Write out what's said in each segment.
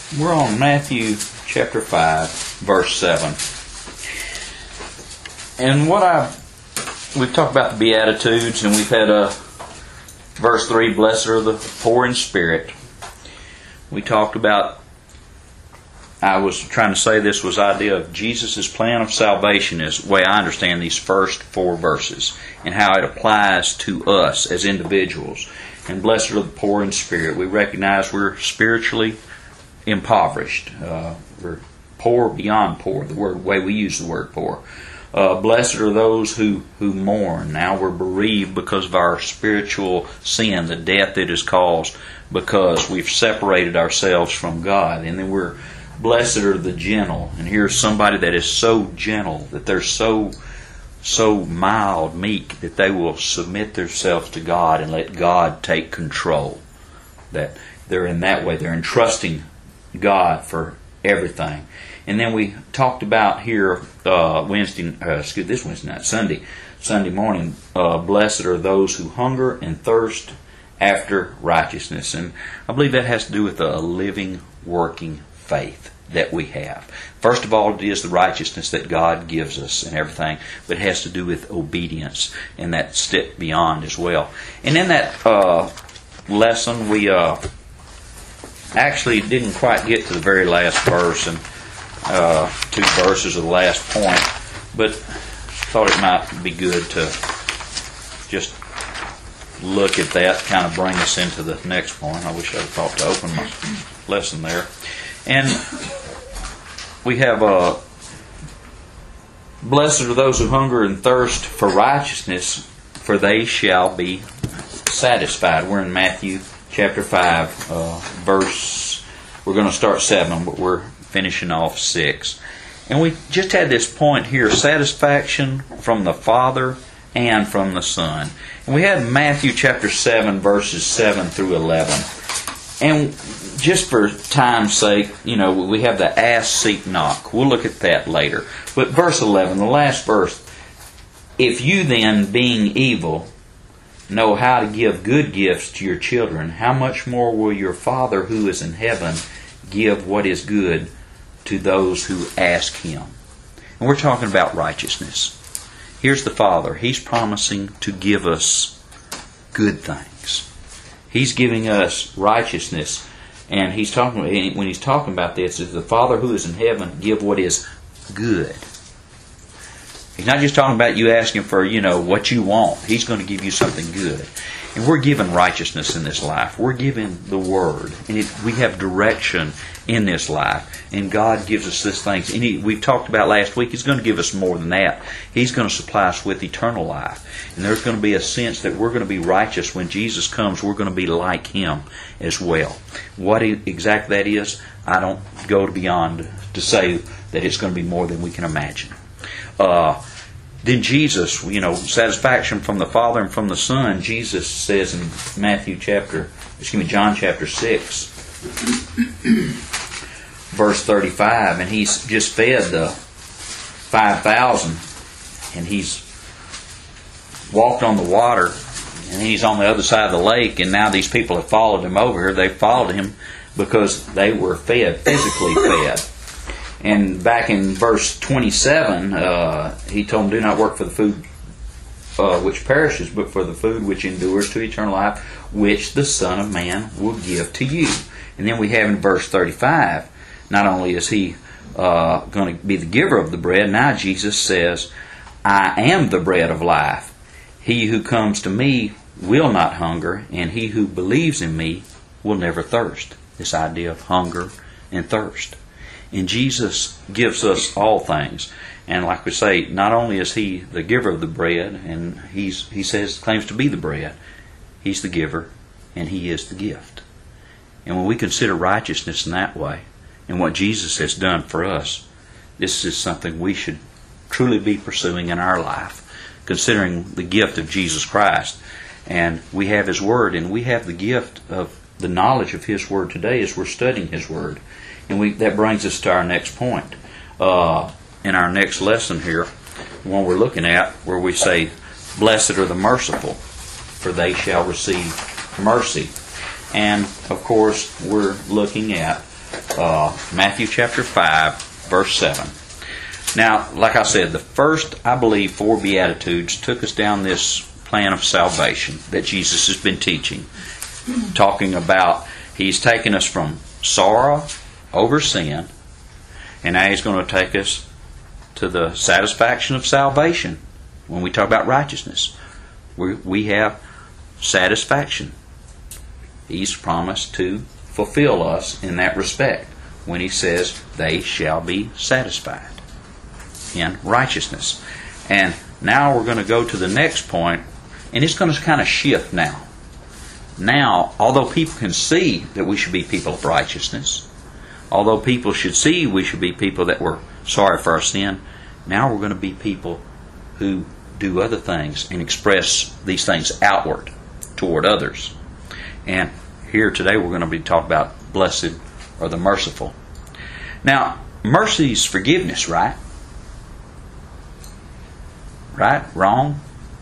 We're on Matthew chapter 5, verse 7. And we've talked about the Beatitudes, and we've had verse 3, blessed are the poor in spirit. We talked about, I was trying to say this was idea of Jesus' plan of salvation is the way I understand these first 4 verses and how it applies to us as individuals. And blessed are the poor in spirit. We recognize we're spiritually impoverished. We're poor beyond poor, the way we use the word poor. Blessed are those who mourn. Now we're bereaved because of our spiritual sin, the death it has caused because we've separated ourselves from God. And then we're blessed are the gentle. And here's somebody that is so gentle, that they're so mild, meek, that they will submit themselves to God and let God take control. That they're in that way, they're entrusting God for everything. And then we talked about here Sunday morning, blessed are those who hunger and thirst after righteousness. And I believe that has to do with a living, working faith that we have. First of all, it is the righteousness that God gives us and everything, but it has to do with obedience and that step beyond as well. And in that lesson, we actually didn't quite get to the very last verse and 2 verses of the last point, but thought it might be good to just look at that, kind of bring us into the next point. I wish I'd thought to open my lesson there. And we have blessed are those who hunger and thirst for righteousness, for they shall be satisfied. We're in Matthew chapter 5, we're going to start 7, but we're finishing off 6. And we just had this point here, satisfaction from the Father and from the Son. And we had Matthew chapter 7, verses 7 through 11. And just for time's sake, we have the ask, seek, knock. We'll look at that later. But verse 11, the last verse, if you then, being evil, know how to give good gifts to your children, how much more will your Father who is in heaven give what is good to those who ask Him? And we're talking about righteousness. Here's the Father. He's promising to give us good things. He's giving us righteousness. And when He's talking about this, is the Father who is in heaven give what is good. He's not just talking about you asking for, what you want. He's going to give you something good. And we're given righteousness in this life. We're given the Word. And we have direction in this life. And God gives us this thing. And we've talked about last week, He's going to give us more than that. He's going to supply us with eternal life. And there's going to be a sense that we're going to be righteous. When Jesus comes, we're going to be like Him as well. What exactly that is, I don't go beyond to say that it's going to be more than we can imagine. Then Jesus, satisfaction from the Father and from the Son. Jesus says in John chapter 6, verse 35, and He's just fed the 5,000, and He's walked on the water, and He's on the other side of the lake, and now these people have followed Him over here. They've followed Him because they were fed, physically fed. And back in verse 27, He told them, do not work for the food which perishes, but for the food which endures to eternal life, which the Son of Man will give to you. And then we have in verse 35, not only is He going to be the giver of the bread, now Jesus says, I am the bread of life. He who comes to me will not hunger, and he who believes in me will never thirst. This idea of hunger and thirst. And Jesus gives us all things. And like we say, not only is He the giver of the bread, and He claims to be the bread, He's the giver, and He is the gift. And when we consider righteousness in that way, and what Jesus has done for us, this is something we should truly be pursuing in our life, considering the gift of Jesus Christ. And we have His Word, and we have the gift of the knowledge of His Word today as we're studying His Word. And that brings us to our next point. In our next lesson here, the one we're looking at, where we say, blessed are the merciful, for they shall receive mercy. And, of course, we're looking at Matthew chapter 5, verse 7. Now, like I said, the first, I believe, 4 Beatitudes took us down this plan of salvation that Jesus has been teaching. Talking about He's taken us from sorrow over sin, and now He's going to take us to the satisfaction of salvation. When we talk about righteousness, we have satisfaction. He's promised to fulfill us in that respect when He says they shall be satisfied in righteousness. And now we're going to go to the next point, and it's going to kind of shift now. Now, although people can see that we should be people of righteousness, although people should see we should be people that were sorry for our sin, now we're going to be people who do other things and express these things outward toward others. And here today we're going to be talking about blessed or the merciful. Now, mercy is forgiveness, right? Right? Wrong?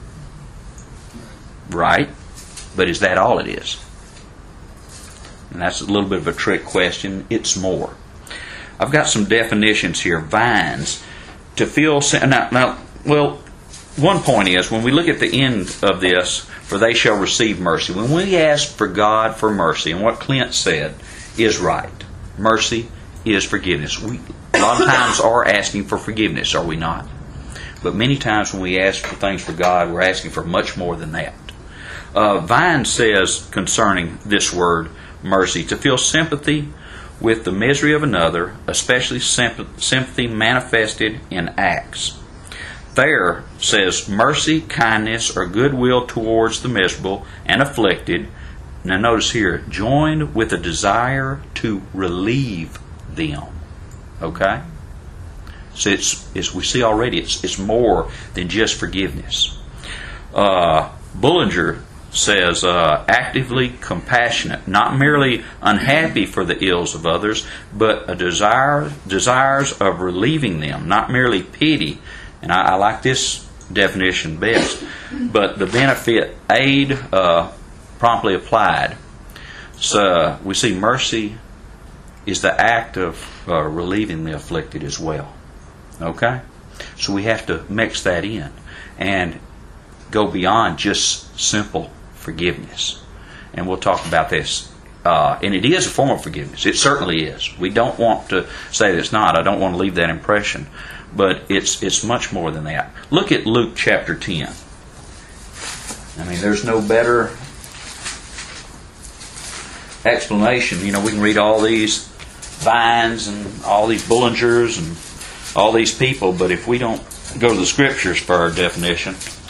Right. But is that all it is? And that's a little bit of a trick question. It's more. I've got some definitions here. Vines. To feel... Well, one point is, when we look at the end of this, for they shall receive mercy. When we ask for God for mercy, and what Clint said is right. Mercy is forgiveness. We a lot of times are asking for forgiveness, are we not? But many times when we ask for things for God, we're asking for much more than that. Vine says concerning this word, mercy, to feel sympathy with the misery of another, especially sympathy manifested in acts. There says mercy, kindness, or goodwill towards the miserable and afflicted. Now notice here, joined with a desire to relieve them. Okay? So it's we see already it's more than just forgiveness. Bullinger says actively compassionate, not merely unhappy for the ills of others, but a desires of relieving them, not merely pity. And I like this definition best. But the benefit, aid, promptly applied. So we see mercy is the act of relieving the afflicted as well. Okay? So we have to mix that in and go beyond just simple forgiveness. And we'll talk about this. And it is a form of forgiveness. It certainly is. We don't want to say that it's not. I don't want to leave that impression. But it's much more than that. Look at Luke chapter 10. I mean, there's no better explanation. You know, we can read all these Vines and all these Bullingers and all these people, but if we don't go to the Scriptures for our definition.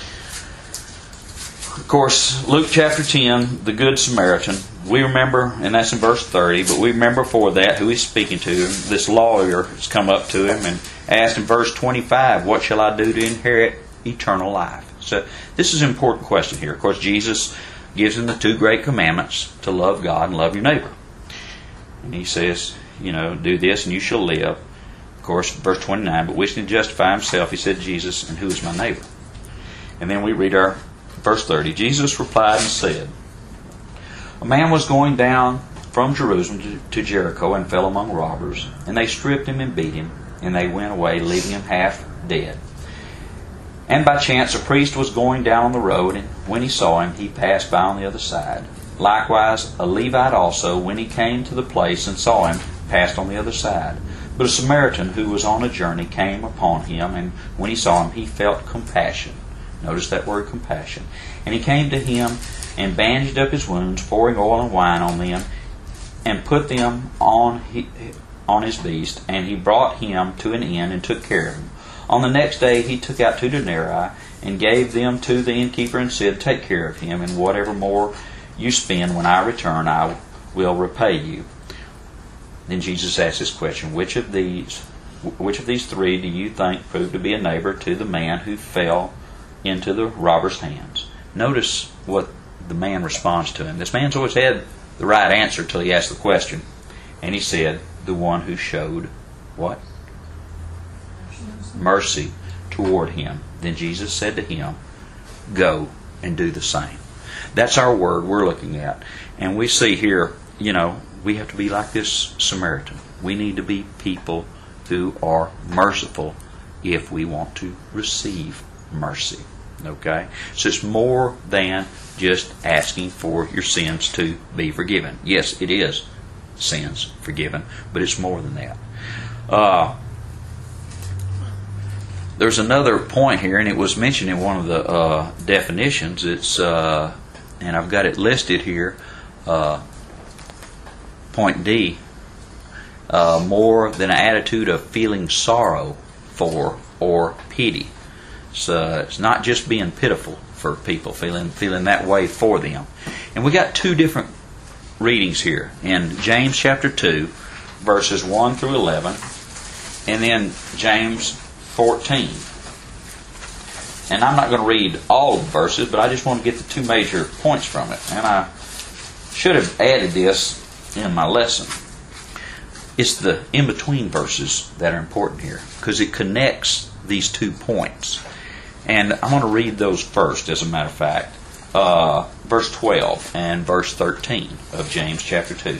Of course, Luke chapter 10, the Good Samaritan. We remember, and that's in verse 30, but we remember before that who he's speaking to. This lawyer has come up to him and asked in verse 25, what shall I do to inherit eternal life? So this is an important question here. Of course, Jesus gives him the 2 great commandments, to love God and love your neighbor. And he says, you know, do this and you shall live. Of course, verse 29, but wishing to justify himself, he said, Jesus, and who is my neighbor? And then we read our verse 30. Jesus replied and said, a man was going down from Jerusalem to Jericho and fell among robbers, and they stripped him and beat him, and they went away, leaving him half dead. And by chance a priest was going down on the road, and when he saw him, he passed by on the other side. Likewise, a Levite also, when he came to the place and saw him, passed on the other side. But a Samaritan who was on a journey came upon him, and when he saw him, he felt compassion. Notice that word, compassion. And he came to him and bandaged up his wounds, pouring oil and wine on them, and put them on his beast. And he brought him to an inn and took care of him. On the next day he took out 2 denarii and gave them to the innkeeper and said, take care of him, and whatever more you spend when I return, I will repay you. Then Jesus asked this question, which of these 3 do you think proved to be a neighbor to the man who fell into the robber's hands? Notice what the man responds to him. This man's always had the right answer till he asked the question. And he said, the one who showed what? Mercy toward him. Then Jesus said to him, go and do the same. That's our word we're looking at. And we see here, you know, we have to be like this Samaritan. We need to be people who are merciful if we want to receive mercy. Okay? So it's more than just asking for your sins to be forgiven. Yes, it is sins forgiven, but it's more than that. There's another point here, and it was mentioned in one of the definitions. It's and I've got it listed here. Point D. More than an attitude of feeling sorrow for or pity. So it's not just being pitiful for people, feeling that way for them. And we got two different readings here in James chapter 2, verses 1 through 11, and then James 14. And I'm not going to read all of the verses, but I just want to get the two major points from it. And I should have added this in my lesson. It's the in-between verses that are important here, because it connects these 2 points. And I'm going to read those first, as a matter of fact. Verse 12 and verse 13 of James chapter 2.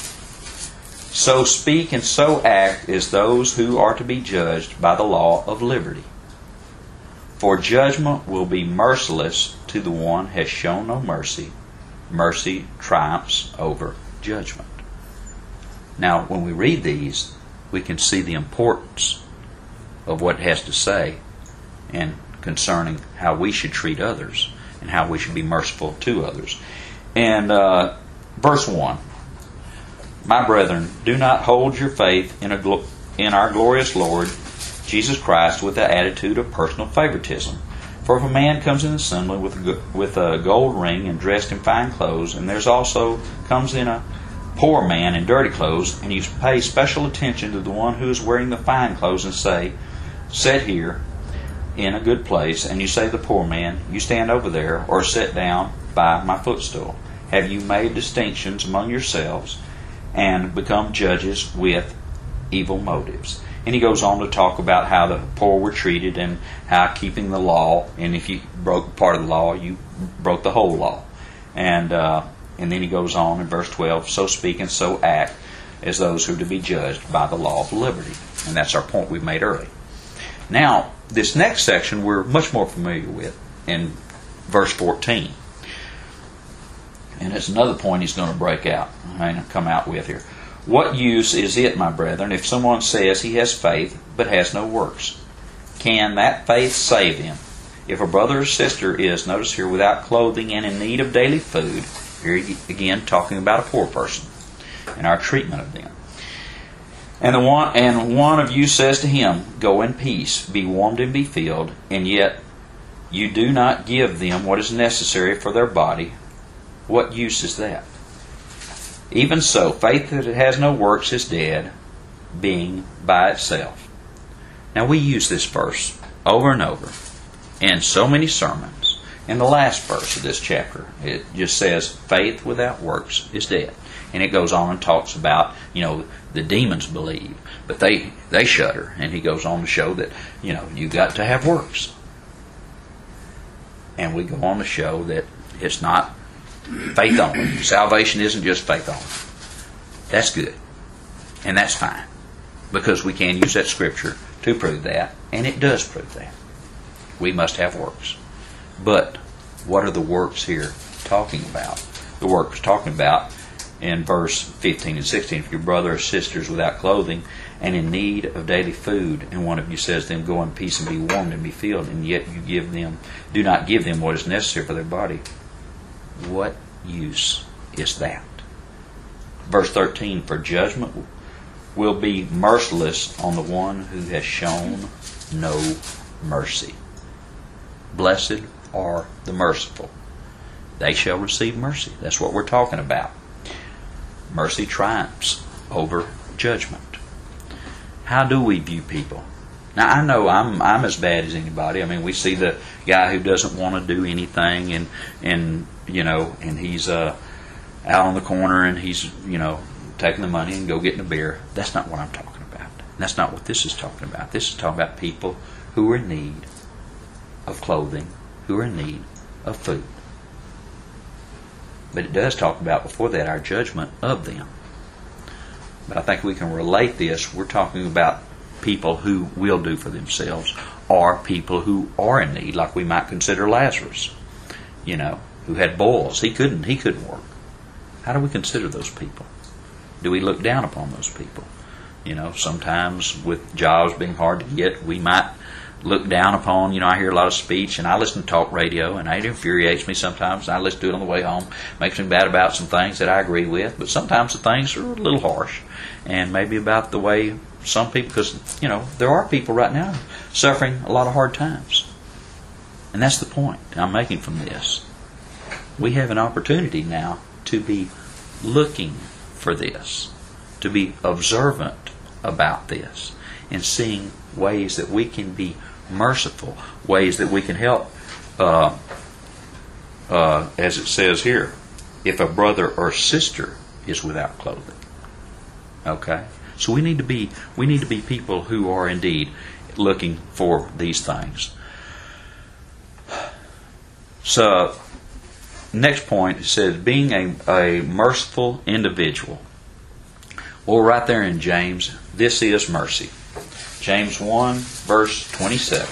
So speak and so act as those who are to be judged by the law of liberty. For judgment will be merciless to the one who has shown no mercy. Mercy triumphs over judgment. Now, when we read these, we can see the importance of what it has to say and concerning how we should treat others and how we should be merciful to others. And verse 1, My brethren, do not hold your faith in our glorious Lord Jesus Christ with the attitude of personal favoritism. For if a man comes in the assembly with a gold ring and dressed in fine clothes, and there's also comes in a poor man in dirty clothes, and you pay special attention to the one who is wearing the fine clothes and say, Sit here in a good place, and you say to the poor man, You stand over there, or sit down by my footstool. Have you made distinctions among yourselves and become judges with evil motives? And he goes on to talk about how the poor were treated and how keeping the law, and if you broke part of the law, you broke the whole law. And then he goes on in verse 12, So speak and so act as those who are to be judged by the law of liberty. And that's our point we made earlier. Now, this next section we're much more familiar with in verse 14. And it's another point he's going to break out and come out with here. What use is it, my brethren, if someone says he has faith but has no works? Can that faith save him? If a brother or sister is, notice here, without clothing and in need of daily food, here again talking about a poor person and our treatment of them, and one of you says to him, Go in peace, be warmed and be filled, and yet you do not give them what is necessary for their body, what use is that? Even so, faith that has no works is dead, being by itself. Now we use this verse over and over in so many sermons. In the last verse of this chapter, it just says, Faith without works is dead. And it goes on and talks about, the demons believe, but they shudder. And he goes on to show that, you got to have works. And we go on to show that it's not faith only. Salvation isn't just faith only. That's good. And that's fine. Because we can use that scripture to prove that. And it does prove that. We must have works. But what are the works here talking about? The works talking about in verse 15 and 16. If your brother or sister is without clothing and in need of daily food, and one of you says to them, Go in peace and be warmed and be filled, and yet you do not give them what is necessary for their body, what use is that? Verse 13, For judgment will be merciless on the one who has shown no mercy. Blessed are the merciful. They shall receive mercy. That's what we're talking about. Mercy triumphs over judgment. How do we view people? Now, I know I'm as bad as anybody. I mean, we see the guy who doesn't want to do anything and he's out on the corner and he's, taking the money and go getting a beer. That's not what I'm talking about. That's not what this is talking about. This is talking about people who are in need of clothing, who are in need of food. But it does talk about before that our judgment of them. But I think we can relate this. We're talking about people who will do for themselves, or people who are in need, like we might consider Lazarus, who had boils. He couldn't work. How do we consider those people? Do we look down upon those people? Sometimes with jobs being hard to get, we might look down upon, I hear a lot of speech, and I listen to talk radio, and it infuriates me sometimes. I listen to it on the way home. Makes me bad about some things that I agree with, but sometimes the things are a little harsh, and maybe about the way some people, because, there are people right now suffering a lot of hard times. And that's the point I'm making from this. We have an opportunity now to be looking for this, to be observant about this, and seeing ways that we can be merciful, ways that we can help, as it says here, if a brother or sister is without clothing. Okay? So we need to be people who are indeed looking for these things. So, next point, it says being a merciful individual. Well, right there in James, this is mercy. James 1, verse 27.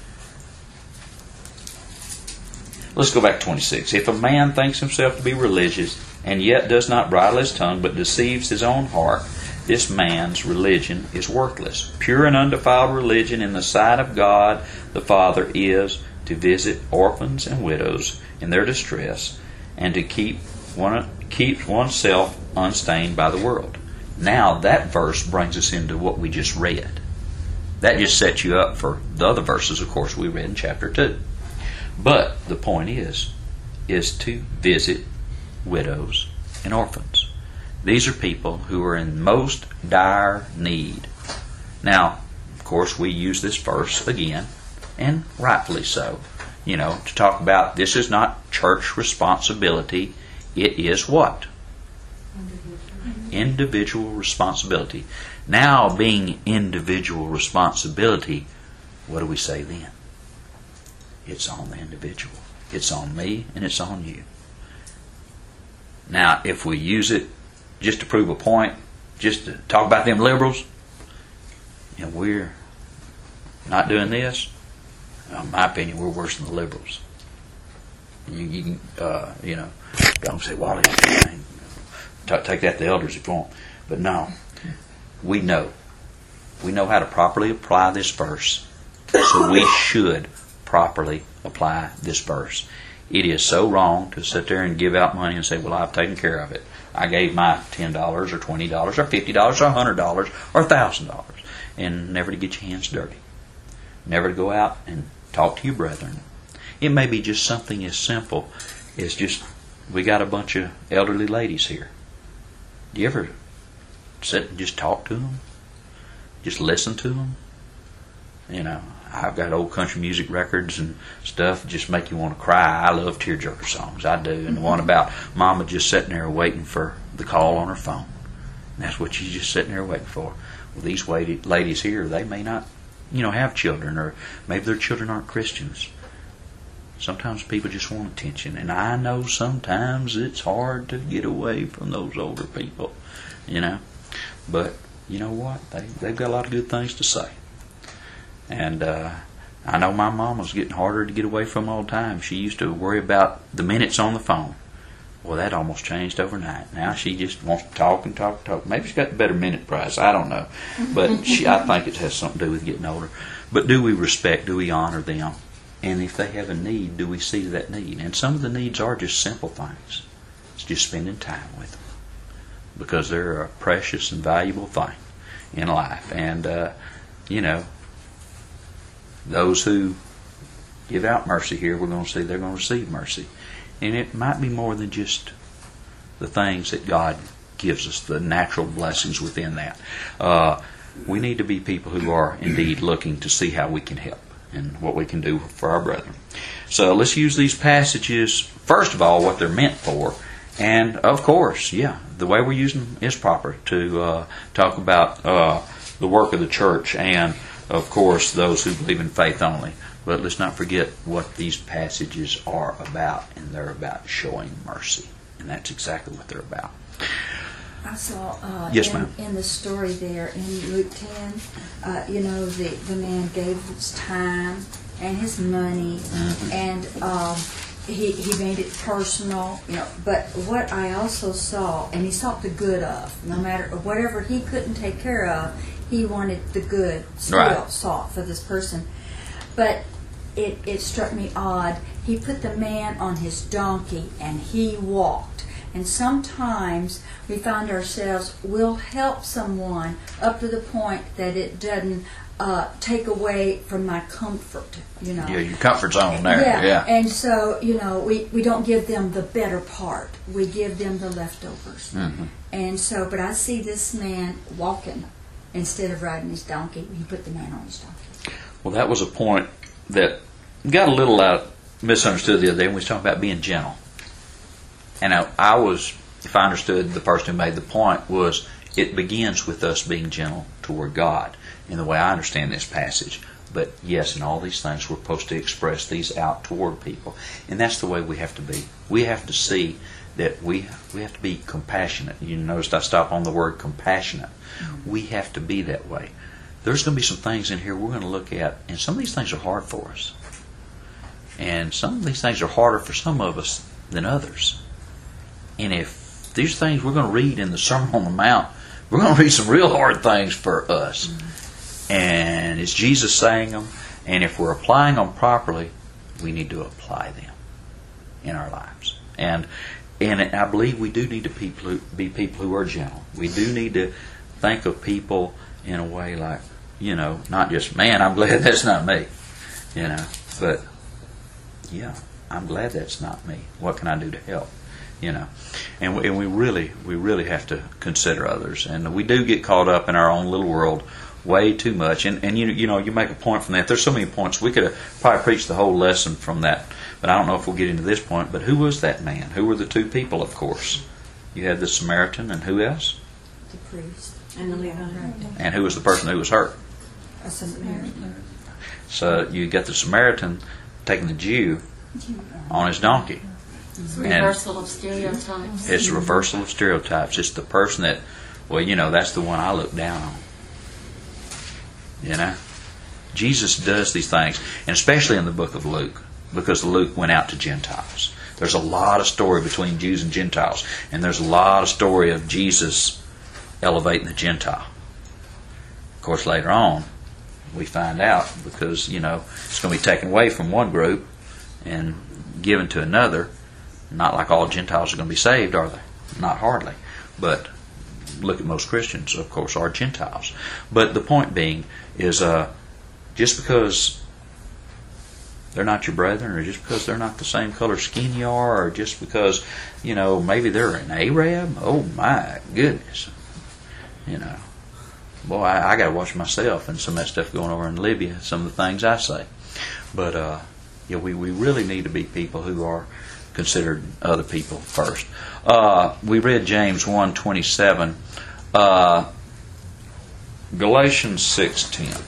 Let's go back to 26. If a man thinks himself to be religious, and yet does not bridle his tongue, but deceives his own heart, this man's religion is worthless. Pure and undefiled religion in the sight of God the Father is to visit orphans and widows in their distress, and to keep oneself unstained by the world. Now that verse brings us into what we just read. That just sets you up for the other verses, of course, we read in chapter 2. But the point is to visit widows and orphans. These are people who are in most dire need. Now, of course, we use this verse again, and rightfully so, to talk about this is not church responsibility. It is what? Individual responsibility. Now, being individual responsibility, what do we say then? It's on the individual. It's on me and it's on you. Now, if we use it just to prove a point, just to talk about them liberals, we're not doing this, in my opinion, we're worse than the liberals. You can, don't say, well, take that to the elders if you want. But no, we know how to properly apply this verse. So we should properly apply this verse. It is so wrong to sit there and give out money and say, well, I've taken care of it. I gave my $10 or $20 or $50 or $100 or $1,000, and never to get your hands dirty. Never to go out and talk to your brethren. It may be just something as simple as just, we got a bunch of elderly ladies here. Do you ever sit and just talk to them? Just listen to them? I've got old country music records and stuff that just make you want to cry. I love tearjerker songs. I do. And the one about Mama just sitting there waiting for the call on her phone. And that's what she's just sitting there waiting for. Well, these ladies here, they may not, have children, or maybe their children aren't Christians. Sometimes people just want attention. And I know sometimes it's hard to get away from those older people, But you know what? They've got a lot of good things to say. And I know my mom was getting harder to get away from all the time. She used to worry about the minutes on the phone. Well, that almost changed overnight. Now she just wants to talk and talk and talk. Maybe she's got the better minute price. I don't know. But I think it has something to do with getting older. But do we respect, do we honor them? And if they have a need, do we see to that need? And some of the needs are just simple things. It's just spending time with them. Because they're a precious and valuable thing in life. And, those who give out mercy here, we're going to see they're going to receive mercy. And it might be more than just the things that God gives us, the natural blessings within that. We need to be people who are indeed looking to see how we can help and what we can do for our brethren. So let's use these passages, first of all, what they're meant for. And, of course, the way we're using them is proper to talk about the work of the church and, of course, those who believe in faith only. But let's not forget what these passages are about, and they're about showing mercy. And that's exactly what they're about. I saw Yes, ma'am. in the story there in Luke 10, the man gave his time and his money, and he made it personal. But what I also saw, and he sought the good of, no matter whatever he couldn't take care of, he wanted the good still sought for this person. But it struck me odd. He put the man on his donkey and he walked. And sometimes we find ourselves, we'll help someone up to the point that it doesn't take away from my comfort, Yeah, your comfort zone there. Yeah. And so, we don't give them the better part. We give them the leftovers. Mm-hmm. And so, but I see this man walking instead of riding his donkey. He put the man on his donkey. Well, that was a point that got a little misunderstood the other day when we was talking about being gentle. And I was, if I understood the person who made the point, was it begins with us being gentle toward God in the way I understand this passage. But yes, in all these things we're supposed to express these out toward people. And that's the way we have to be. We have to see that we have to be compassionate. You noticed I stopped on the word compassionate. Mm-hmm. We have to be that way. There's going to be some things in here we're going to look at, and some of these things are hard for us. And some of these things are harder for some of us than others. And if these things we're going to read in the Sermon on the Mount, we're going to read some real hard things for us. Mm-hmm. And it's Jesus saying them. And if we're applying them properly, we need to apply them in our lives. And I believe we do need to be people who are gentle. We do need to think of people in a way like, not just, man, I'm glad that's not me. But, yeah, I'm glad that's not me. What can I do to help? And we really have to consider others, and we do get caught up in our own little world way too much. And you make a point from that. There's so many points we could have probably preached the whole lesson from that, but I don't know if we'll get into this point. But who was that man? Who were the two people? Of course, you had the Samaritan, and who else? The priest and the Levite. And who was the person who was hurt? A Samaritan. So you got the Samaritan taking the Jew on his donkey. It's a reversal of stereotypes. It's a reversal of stereotypes. It's the person that, that's the one I look down on. Jesus does these things, and especially in the book of Luke, because Luke went out to Gentiles. There's a lot of story between Jews and Gentiles, and there's a lot of story of Jesus elevating the Gentile. Of course, later on, we find out, because, it's going to be taken away from one group and given to another. Not like all Gentiles are going to be saved, are they? Not hardly. But look at most Christians, of course, are Gentiles. But the point being is just because they're not your brethren, or just because they're not the same color skin you are, or just because, maybe they're an Arab, oh my goodness. Boy, I got to watch myself and some of that stuff going over in Libya, some of the things I say. But, we really need to be people who are considered other people first. We read James 1:27. Galatians 6:10.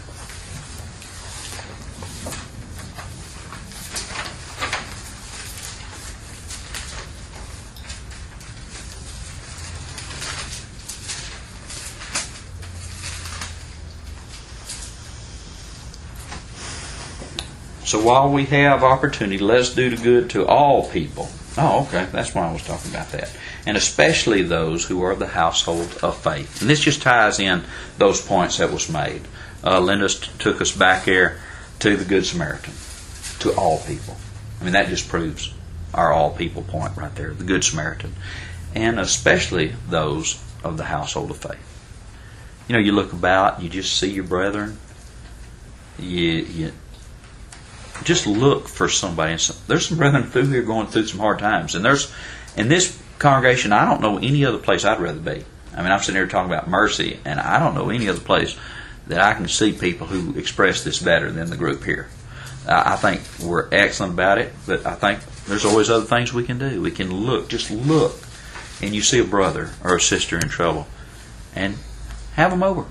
So while we have opportunity, let's do the good to all people. Oh, okay, that's why I was talking about that. And especially those who are of the household of faith. And this just ties in those points that was made. Linda took us back there to the Good Samaritan, to all people. I mean, that just proves our all people point right there, the Good Samaritan. And especially those of the household of faith. You look about, you just see your brethren, you just look for somebody. There's some brethren through here going through some hard times. And there's, in this congregation, I don't know any other place I'd rather be. I mean, I'm sitting here talking about mercy, and I don't know any other place that I can see people who express this better than the group here. I think we're excellent about it, but I think there's always other things we can do. We can look, just look, and you see a brother or a sister in trouble, and have them over.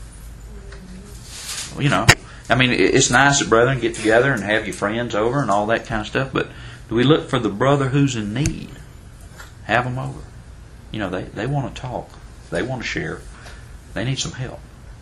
I mean, it's nice that brethren get together and have your friends over and all that kind of stuff, but do we look for the brother who's in need? Have them over. they want to talk. They want to share. They need some help.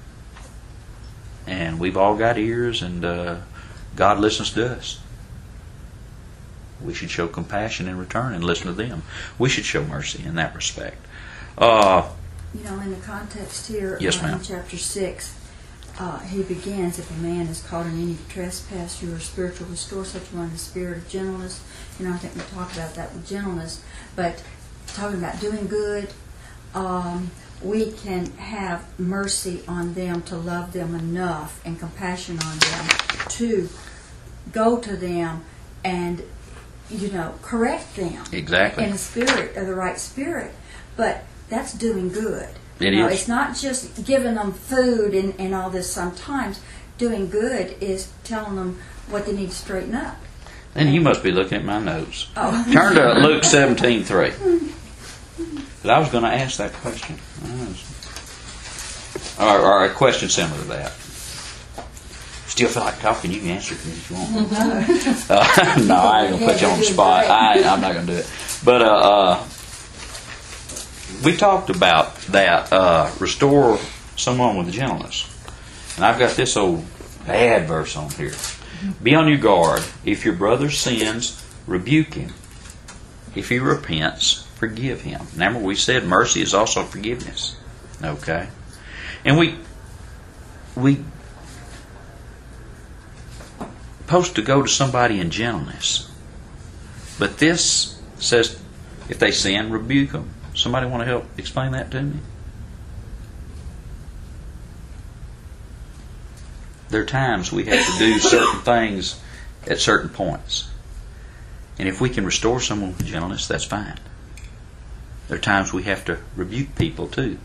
And we've all got ears, and God listens to us. We should show compassion in return and listen to them. We should show mercy in that respect. In the context here, yes, ma'am. In chapter 6, he begins, if a man is caught in any trespass, you are spiritual, restore such one in the spirit of gentleness. I think we talked about that with gentleness. But talking about doing good, we can have mercy on them, to love them enough, and compassion on them to go to them and correct them. Exactly. In a spirit, of the right spirit. But that's doing good. It is. It's not just giving them food and all this. Sometimes doing good is telling them what they need to straighten up. And you must be looking at my notes. Oh. Turn to Luke 17:3. But I was going to ask that question. Or a question similar to that. Still feel like talking, you can answer it if you want. No, I ain't going to put you on the spot. I'm not going to do it. But we talked about that, restore someone with gentleness. And I've got this old bad verse on here. Be on your guard. If your brother sins, rebuke him. If he repents, forgive him. Remember, we said mercy is also forgiveness. Okay? And we supposed to go to somebody in gentleness. But this says, if they sin, rebuke them. Somebody want to help explain that to me? There are times we have to do certain things at certain points. And if we can restore someone with gentleness, that's fine. There are times we have to rebuke people too.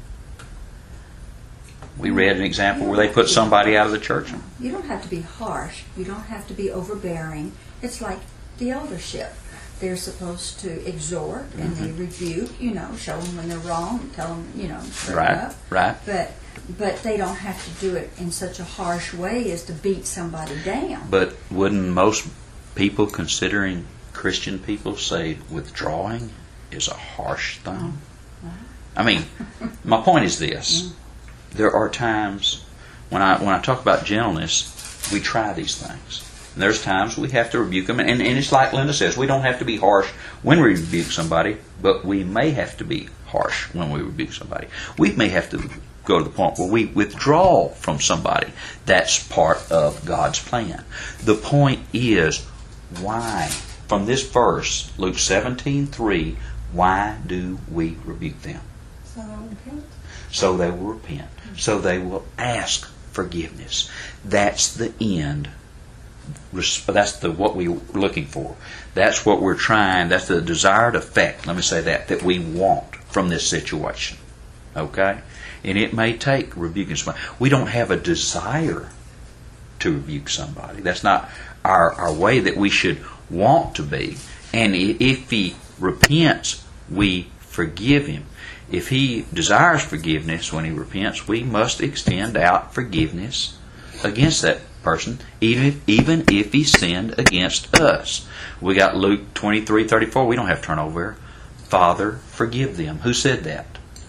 We read an example where they put somebody out of the church. You don't have to be harsh. You don't have to be overbearing. It's like the eldership. They're supposed to exhort and they rebuke, show them when they're wrong, tell them, straighten up. Right. But they don't have to do it in such a harsh way as to beat somebody down. But wouldn't most people, considering Christian people, say withdrawing is a harsh thing? I mean, my point is this. There are times when I talk about gentleness, we try these things. And there's times we have to rebuke them. And it's like Linda says, we don't have to be harsh when we rebuke somebody, but we may have to be harsh when we rebuke somebody. We may have to go to the point where we withdraw from somebody. That's part of God's plan. The point is, why? From this verse, Luke 17:3, why do we rebuke them? So they'll repent. So they will repent. So they will ask forgiveness. That's the end. That's what we're looking for. That's what we're trying. That's the desired effect, let me say that we want from this situation. Okay? And it may take rebuking somebody. We don't have a desire to rebuke somebody. That's not our way that we should want to be. And if he repents, we forgive him. If he desires forgiveness when he repents, we must extend out forgiveness against that person, even if he sinned against us. We got Luke 23:34. We don't have to turn over. Father, forgive them. Who said that?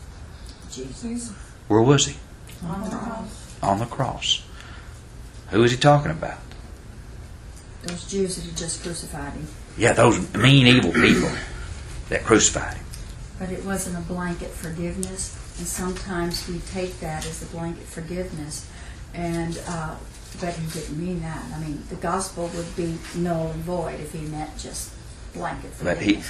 Jesus. Where was he? On the cross. On the cross. Who is he talking about? Those Jews that had just crucified him. Yeah, those mean, evil people that crucified him. But it wasn't a blanket forgiveness, and sometimes we take that as a blanket forgiveness, and but he didn't mean that. I mean, the gospel would be null and void if he meant just blanket forgiveness.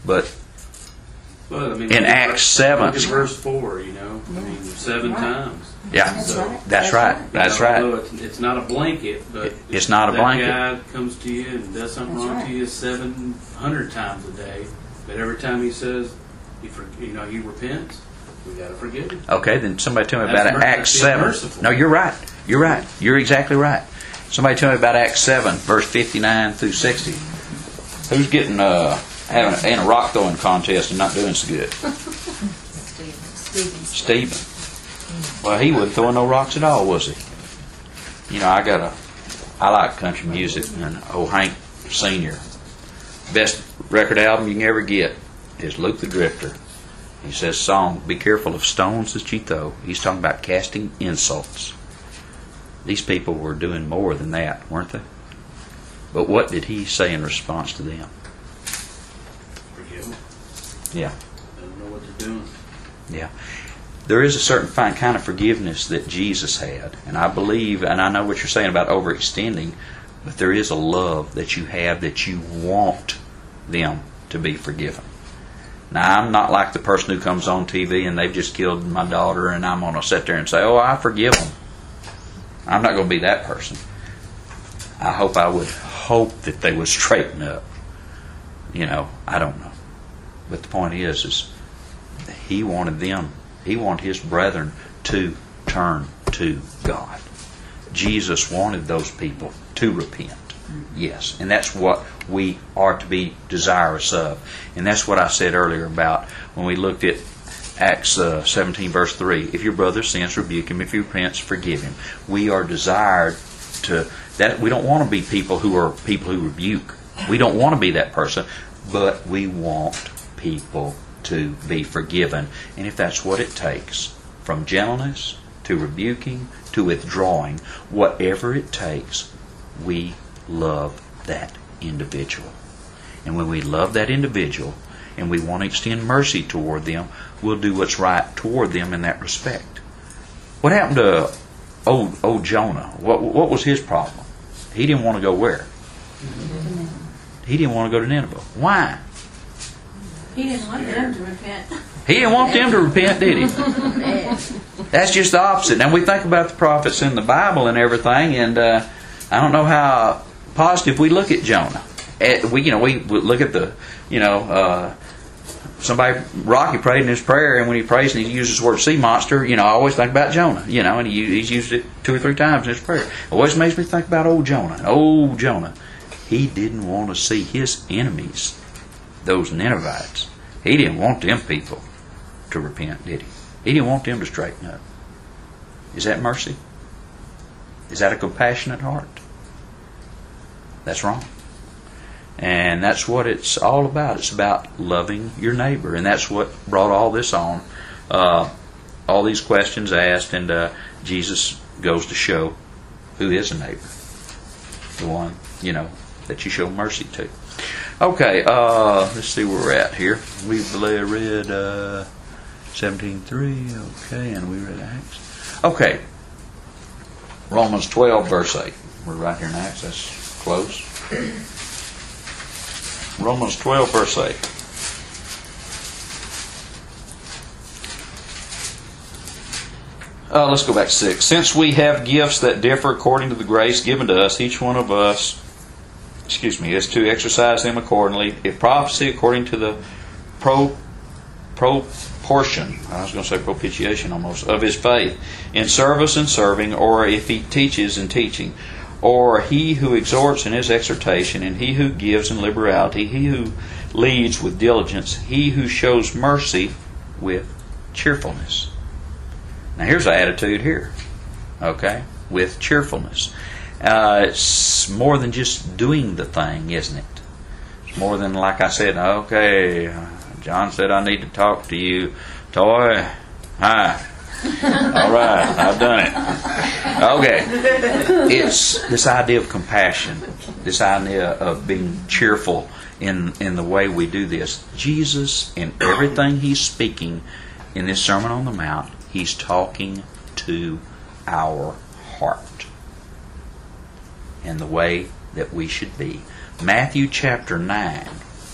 Well, I mean, in Acts 7, look at verse 4, I mean, 7 Right. times. yeah, that's right. That's right. Although it's not a blanket, but It's not a blanket. That guy comes to you and does something That's wrong right. to you 700 times a day, but every time he says he repents, we got to forgive him. Okay, then somebody tell me That's about Acts being 7. merciful. No, you're right. You're right. You're exactly right. Somebody tell me about Acts 7, verse 59 through 60. Who's getting having in a rock throwing contest and not doing so good? Stephen. Well, he wasn't throwing no rocks at all, was he? I like country music, and old Hank Sr. Best record album you can ever get is Luke the Drifter. He says, "Song, be careful of stones that you throw." He's talking about casting insults. These people were doing more than that, weren't they? But what did he say in response to them? Forgive them. Yeah. They don't know what they're doing. Yeah. There is a certain kind of forgiveness that Jesus had. And I believe, and I know what you're saying about overextending, but there is a love that you have that you want them to be forgiven. Now, I'm not like the person who comes on TV and they've just killed my daughter and I'm going to sit there and say, "Oh, I forgive them." I'm not going to be that person. I would hope that they would straighten up. I don't know. But the point is he wanted his brethren to turn to God. Jesus wanted those people to repent. Yes, and that's what we are to be desirous of. And that's what I said earlier about when we looked at Acts 17 verse 3. If your brother sins, rebuke him. If he repents, forgive him. We are desired to that. We don't want to be people who rebuke. We don't want to be that person, but we want people to be forgiven. And if that's what it takes, from gentleness to rebuking to withdrawing, whatever it takes, we love that individual. And when we love that individual and we want to extend mercy toward them, we'll do what's right toward them in that respect. What happened to old Jonah? What was his problem? He didn't want to go where? He didn't want to go to Nineveh. Why? He didn't want them to repent. He didn't want them to repent, did he? That's just the opposite. Now we think about the prophets in the Bible and everything, and I don't know how positive we look at Jonah. We look at Rocky prayed in his prayer, and when he prays and he uses the word sea monster, I always think about Jonah, and he's used it 2 or 3 times in his prayer. It always makes me think about old Jonah. Old Jonah. He didn't want to see his enemies, those Ninevites. He didn't want them people to repent, did he? He didn't want them to straighten up. Is that mercy? Is that a compassionate heart? That's wrong. And that's what it's all about. It's about loving your neighbor. And that's what brought all this on. All these questions asked, and Jesus goes to show who is a neighbor. The one, that you show mercy to. Okay, let's see where we're at here. We've read 17:3, okay, and we read Acts. Okay, Romans 12, verse 8. We're right here in Acts. That's close. Romans 12, verse 8. Let's go back to 6. Since we have gifts that differ according to the grace given to us, each one of us, is to exercise them accordingly. If prophecy, according to the proportion, I was going to say propitiation almost, of his faith, in service and serving, or if he teaches in teaching, or he who exhorts in his exhortation, and he who gives in liberality, he who leads with diligence, he who shows mercy with cheerfulness. Now here's the attitude here, okay, with cheerfulness. It's more than just doing the thing, isn't it? It's more than, like I said, okay, John said I need to talk to you. Toy, hi. All right, I've done it. Okay. It's this idea of compassion, this idea of being cheerful in the way we do this. Jesus, in everything he's speaking in this Sermon on the Mount, he's talking to our heart and the way that we should be. Matthew chapter 9.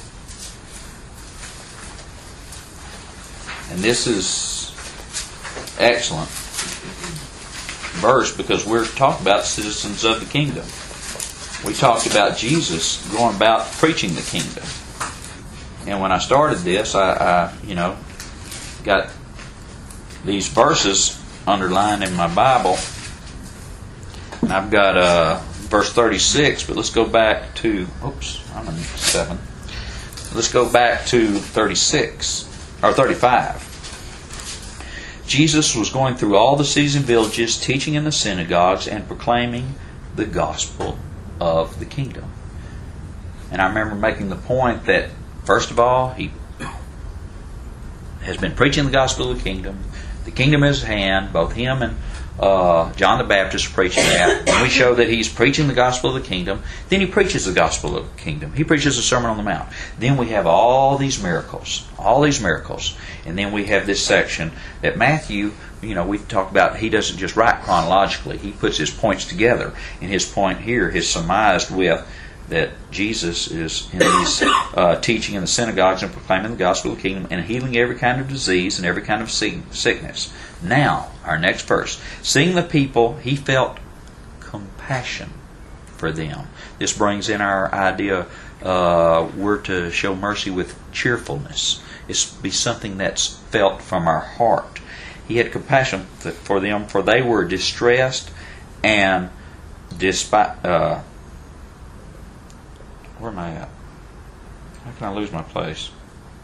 And this is excellent verse because we're talking about citizens of the kingdom. We talked about Jesus going about preaching the kingdom. And when I started this, I got these verses underlined in my Bible. And I've got verse 36, but let's go back to, I'm in 7. Let's go back to 36, or 35. Jesus was going through all the cities and villages, teaching in the synagogues and proclaiming the gospel of the kingdom. And I remember making the point that, first of all, he has been preaching the gospel of the kingdom. The kingdom is at hand. Both him and John the Baptist are preaching that. And we show that he's preaching the gospel of the kingdom. Then he preaches the gospel of the kingdom. He preaches the Sermon on the Mount. Then we have all these miracles. And then we have this section that Matthew, we've talked about, he doesn't just write chronologically. He puts his points together. And his point here is surmised with that Jesus is in these teaching in the synagogues and proclaiming the gospel of the kingdom and healing every kind of disease and every kind of sickness. Now, our next verse. Seeing the people, he felt compassion for them. This brings in our idea we're to show mercy with cheerfulness. It's be something that's felt from our heart. He had compassion for them, for they were distressed and where am I at? How can I lose my place?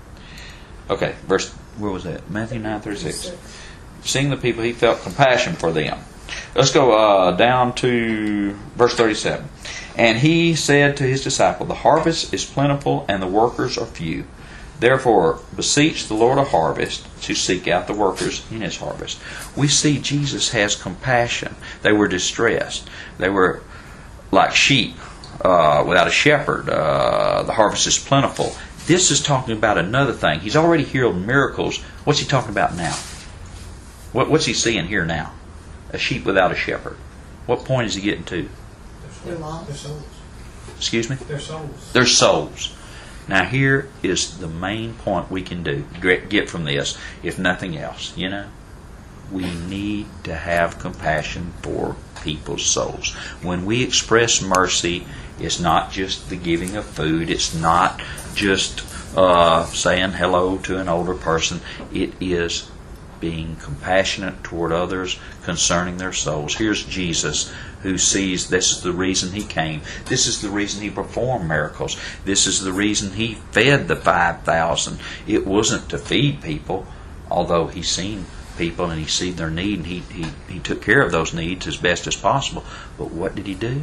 Okay, where was that? Matthew 9:36. Seeing the people, he felt compassion for them. Let's go down to verse 37. And he said to his disciple, the harvest is plentiful and the workers are few. Therefore, beseech the Lord of harvest to seek out the workers in his harvest. We see Jesus has compassion. They were distressed. They were like sheep without a shepherd. The harvest is plentiful. This is talking about another thing. He's already healed miracles. What's he talking about now? What's he seeing here now? A sheep without a shepherd. What point is he getting to? They're lost. Their souls. Excuse me? Their souls. Their souls. Now here is the main point we can get from this, if nothing else. We need to have compassion for people's souls. When we express mercy, it's not just the giving of food. It's not just saying hello to an older person. It is being compassionate toward others concerning their souls. Here's Jesus, who sees this is the reason he came. This is the reason he performed miracles. This is the reason he fed the 5,000. It wasn't to feed people, although he's seen people and he seen their need and he took care of those needs as best as possible. But what did he do?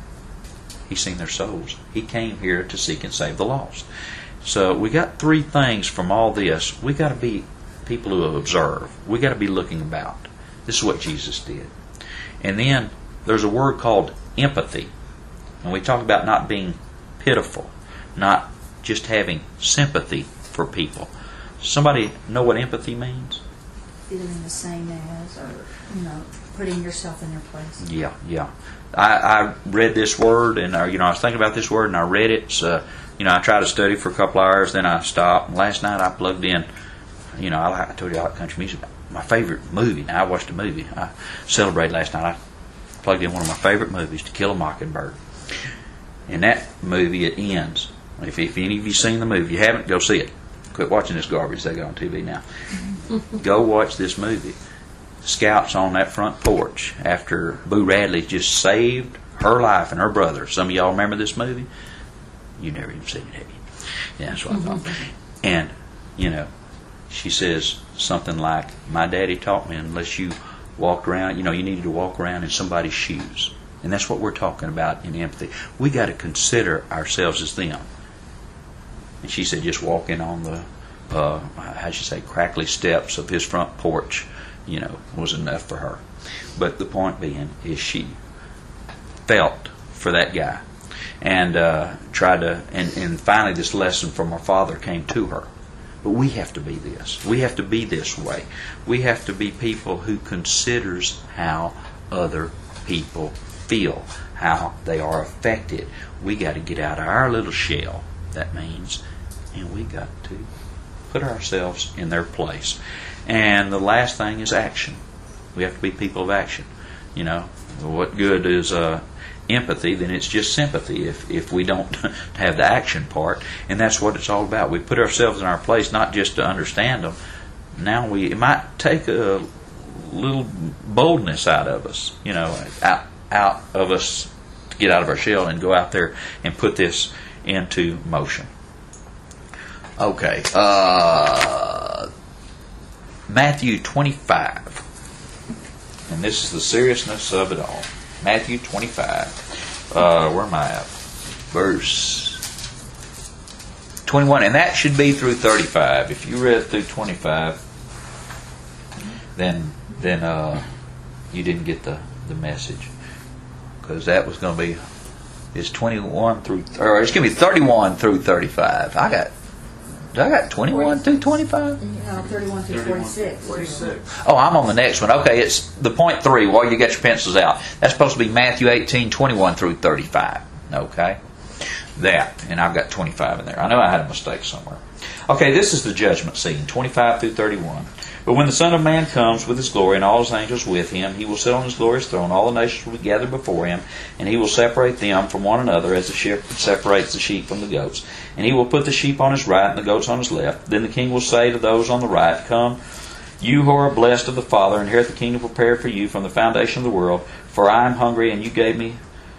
He seen their souls. He came here to seek and save the lost. So we got three things from all this. We got to be people who observe. We got to be looking about. This is what Jesus did. And then there's a word called empathy. And we talk about not being pitiful, not just having sympathy for people. Somebody know what empathy means? Feeling the same as, or putting yourself in their place. Yeah. I read this word, and I was thinking about this word, and I read it. So, I tried to study for a couple hours, then I stopped. And last night I plugged in. I told you I like country music. My favorite movie. Now, I watched a movie. I celebrated last night. I plugged in one of my favorite movies, To Kill a Mockingbird. In that movie, it ends. If any of you seen the movie, if you haven't, go see it. Quit watching this garbage they got on TV now. Go watch this movie. Scouts on that front porch after Boo Radley just saved her life and her brother. Some of y'all remember this movie? You never even seen it, have you? Yeah, that's what I thought. And, she says something like, my daddy taught me unless you walked around, you needed to walk around in somebody's shoes. And that's what we're talking about in empathy. We got to consider ourselves as them. And she said just walking on the, crackly steps of his front porch, was enough for her. But the point being is she felt for that guy and tried to, and finally this lesson from her father came to her. But we have to be this. We have to be this way. We have to be people who considers how other people feel, how they are affected. We got to get out of our little shell, that means, and we got to put ourselves in their place. And the last thing is action. We have to be people of action. What good is empathy? Then it's just sympathy if we don't have the action part. And that's what it's all about. We put ourselves in our place not just to understand them. Now it might take a little boldness out of us, out of us to get out of our shell and go out there and put this into motion. Okay. Matthew 25. And this is the seriousness of it all. Matthew 25. Where am I at? Verse 21, and that should be through 35. If you read through 25, then you didn't get the message, because that was going to be it's 21 through, or it's going to be 31 through 35. I got 21 through 25. 31 through 46. 46. Oh, I'm on the next one. Okay, it's the point 3 while you get your pencils out. That's supposed to be Matthew 18, 21 through 35. Okay? That. And I've got 25 in there. I know I had a mistake somewhere. Okay, this is the judgment scene, 25 through 31. But when the Son of Man comes with his glory and all his angels with him, he will sit on his glorious throne. All the nations will be gathered before him, and he will separate them from one another as the shepherd separates the sheep from the goats. And he will put the sheep on his right and the goats on his left. Then the king will say to those on the right, "Come, you who are blessed of the Father, inherit the kingdom prepared for you from the foundation of the world. For I am hungry, and you gave me,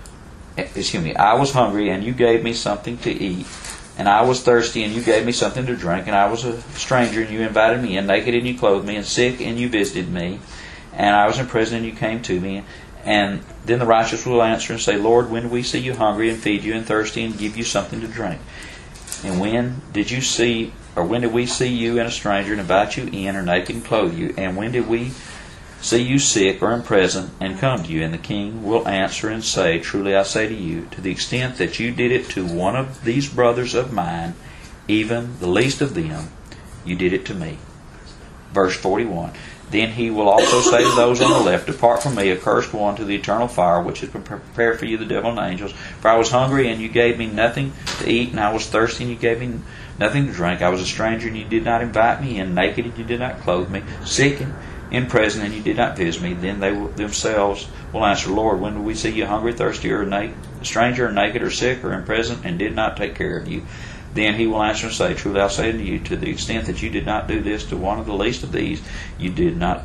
I was hungry, and you gave me something to eat. And I was thirsty, and you gave me something to drink. And I was a stranger, and you invited me in. Naked, and you clothed me. And sick, and you visited me. And I was in prison, and you came to me." And then the righteous will answer and say, "Lord, when did we see you hungry and feed you, and thirsty and give you something to drink? And when did we see you and a stranger and invite you in, or naked and clothe you? And when did we see you sick or in prison and come to you?" And the king will answer and say, "Truly I say to you, to the extent that you did it to one of these brothers of mine, even the least of them, you did it to me." Verse 41. Then he will also say to those on the left, "Depart from me, accursed one, to the eternal fire, which is prepared for you, the devil and angels. For I was hungry, and you gave me nothing to eat, and I was thirsty, and you gave me nothing to drink. I was a stranger, and you did not invite me in, naked, and you did not clothe me, sick, and in prison, and you did not visit me." Then they themselves will answer, "Lord, when did we see you hungry, thirsty, or a stranger, or naked, or sick, or in prison, and did not take care of you?" Then he will answer and say, "Truly I say to you, to the extent that you did not do this to one of the least of these, you did not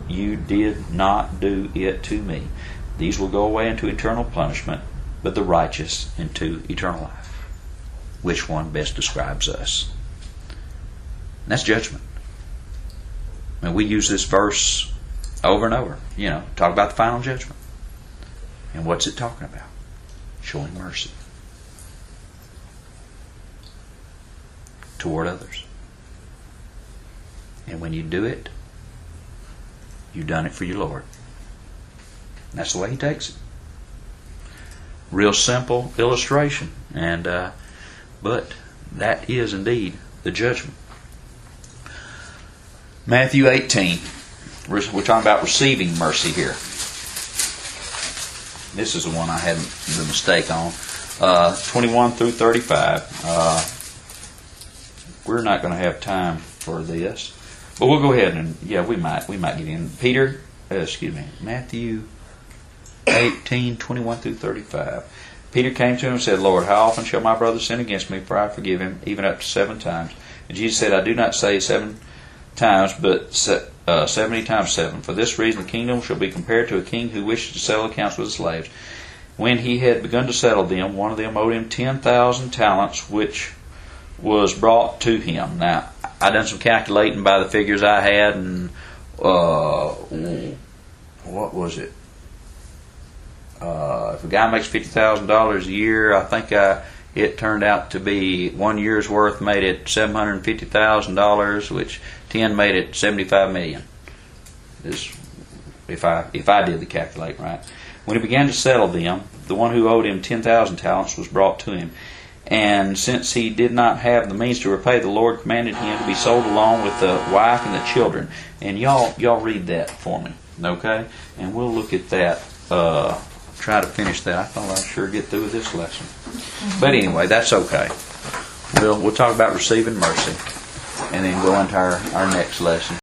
do it to me." These will go away into eternal punishment, but the righteous into eternal life. Which one best describes us? And that's judgment. And we use this verse over and over. Talk about the final judgment. And what's it talking about? Showing mercy toward others. And when you do it, you've done it for your Lord. And that's the way he takes it. Real simple illustration. But that is indeed the judgment. Matthew 18. We're talking about receiving mercy here. This is the one I had the mistake on. 21 through 35. We're not going to have time for this, but we'll go ahead and we might get in. Matthew 18, 21 through 35. Peter came to him and said, "Lord, how often shall my brother sin against me, for I forgive him, even up to 7 times?" And Jesus said, "I do not say 7 times, but 70 times 7. For this reason the kingdom shall be compared to a king who wishes to settle accounts with his slaves. When he had begun to settle them, one of them owed him 10,000 talents, which was brought to him." Now, I done some calculating by the figures I had, and what was it? If a guy makes $50,000 a year, I think it turned out to be 1 year's worth made it $750,000, which 10 made it $75 million. If I did the calculating right. When he began to settle them, the one who owed him 10,000 talents was brought to him. And since he did not have the means to repay, the Lord commanded him to be sold along with the wife and the children. And y'all read that for me, okay? And we'll look at that. Try to finish that. I thought I'd sure get through with this lesson, but anyway, that's okay. We'll talk about receiving mercy, and then go into our next lesson.